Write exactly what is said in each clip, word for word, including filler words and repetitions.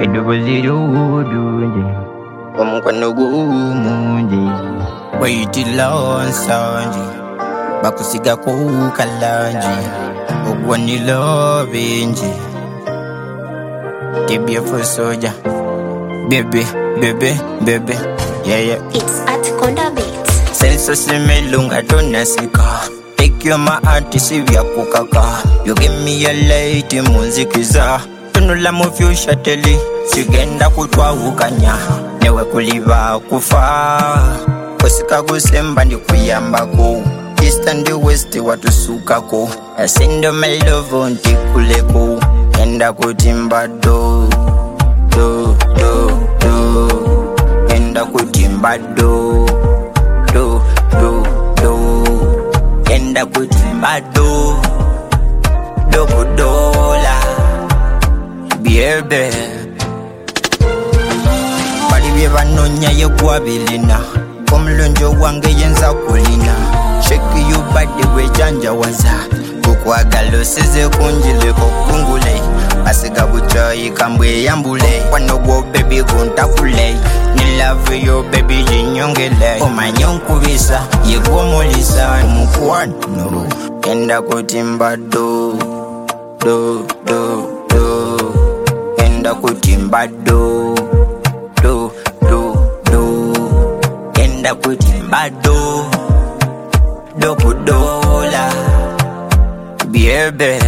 edubuzirudunje omukwano gumungi waitilonsonje bakusiga kukalanji ogwanilo binji the beautiful soldier baby baby baby yeah yeah It's at Konda Beats. senso simelunga tunasika take your my heart sivya kukaka you give me a late munzikiza tunula mu future teli sigenda kutwa ukanya newe kuliva kufa kusika kusemba ndi kuyambako east and the west watusukako asindo my love ntikuleko enda kutimba do do do do enda kutimba do do do do enda kutimba do do kudola biebe bali bye banonya yekwabilina omulonjo wange yenza kulina shake you body wejanja waza kukwagala osize kunjileko kungule basiga buchoyi kambwe yambule wano gwo baby guntakule ni love yo baby jinyongele omanyonkubisa yegwomulisa mukwano enda kutimba do do do do enda kutimba do do do do enda kutimba do do kudola biebe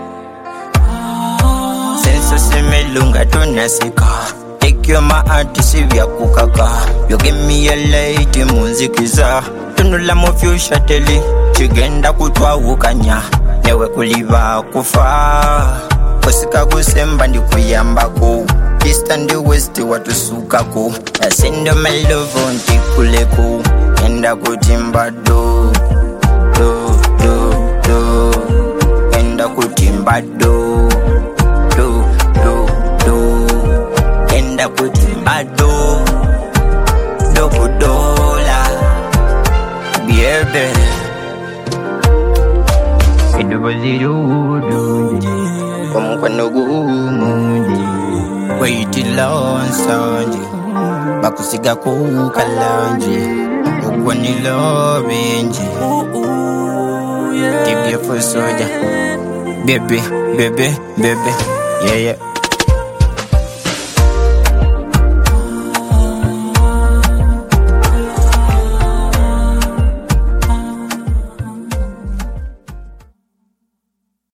senso simelunga tunasika take your my heart sivya kukaka you give me a late munzikiza tunula mu future teli chigenda kutwa ukanya newe kuliva kufa kusika kusemba ndi kuyambako east and the west watusukako asindo my love ntikuleko enda kutimba do do do do enda kutimba do do do do enda kutimba do do kudola biebe edubuzirudunje omukwano gumungi waitilonsonje bakusiga kukalanji ogwanilo binji the beautiful soldier baby baby baby yeah yeah